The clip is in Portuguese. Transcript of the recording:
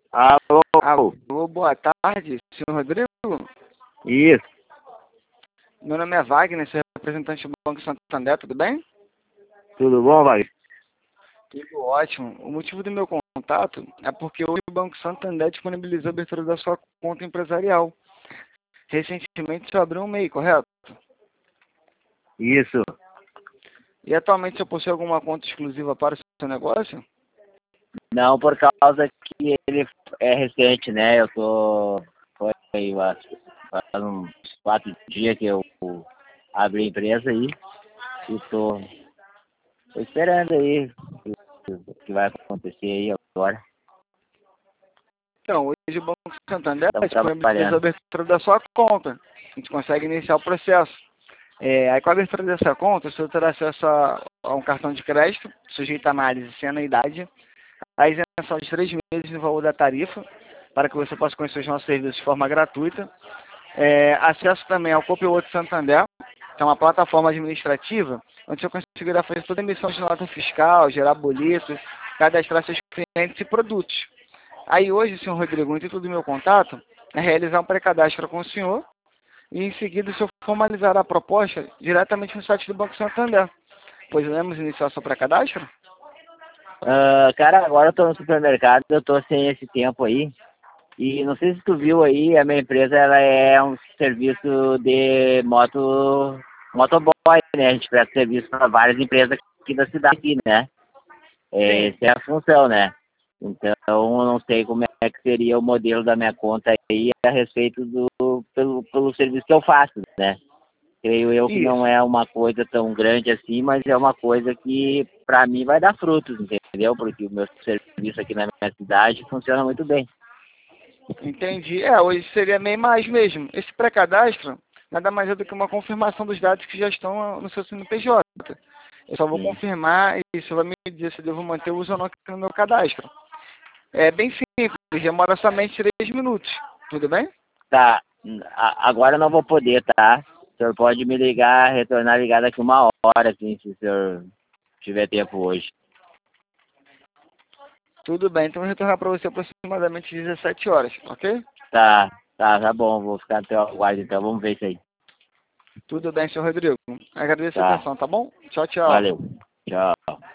Alô? Alô, boa tarde, senhor Rodrigo. Isso, Meu nome é Wagner, sou representante do Banco Santander, tudo bem? tudo bom, Wagner? Tudo ótimo. O motivo do meu contato é porque hoje o Banco Santander disponibilizou a abertura da sua conta empresarial. Recentemente você abriu um MEI, correto? Isso. E atualmente você possui alguma conta exclusiva para o seu negócio? Não, por causa que ele é recente, né? Foi faz uns 4 dias que eu abri a empresa aí e tô esperando aí o que vai acontecer aí agora. Então, hoje o Banco Santander Estamos disponibilizou a trabalhando. abertura da sua conta. A gente consegue iniciar o processo. Aí com a abertura dessa conta, o senhor terá acesso a um cartão de crédito, sujeito à análise sem anuidade, a isenção de 3 meses no valor da tarifa, para que você possa conhecer os nossos serviços de forma gratuita. Acesso também ao Copilot Santander, que é uma plataforma administrativa, onde você conseguirá fazer toda a emissão de nota fiscal, gerar boletos, cadastrar seus clientes e produtos. Aí hoje, senhor Rodrigo, o intuito do meu contato é realizar um pré-cadastro com o senhor e em seguida o senhor formalizará a proposta diretamente no site do Banco Santander. Podemos iniciar seu pré-cadastro? Cara, agora eu tô no supermercado, eu tô sem esse tempo aí. E não sei se tu viu aí, a minha empresa ela é um serviço de motoboy, né? A gente presta serviço para várias empresas aqui da cidade, aqui, né? Sim. Essa é a função, né? Então, eu não sei como é que seria o modelo da minha conta aí a respeito pelo serviço que eu faço, né? Creio eu que não Isso. é uma coisa tão grande assim, mas é uma coisa que para mim vai dar frutos, entendeu? Porque o meu serviço aqui na minha cidade funciona muito bem. Entendi. Hoje seria meio mais mesmo. Esse pré-cadastro nada mais é do que uma confirmação dos dados que já estão no seu CNPJ. Eu só vou Sim. confirmar e você vai me dizer se eu devo manter o uso ou não aqui no meu cadastro. É bem simples, demora somente 3 minutos. Tudo bem? Tá, agora eu não vou poder, tá? O senhor pode me ligar, retornar a ligar daqui 1 hora, assim, se o senhor tiver tempo hoje. Tudo bem, então eu vou retornar para você aproximadamente 17 horas, ok? Tá bom, vou ficar até o aguardo então, vamos ver isso aí. Tudo bem, senhor Rodrigo. Agradeço a Tá, atenção, tá bom? Tchau, tchau. valeu, tchau.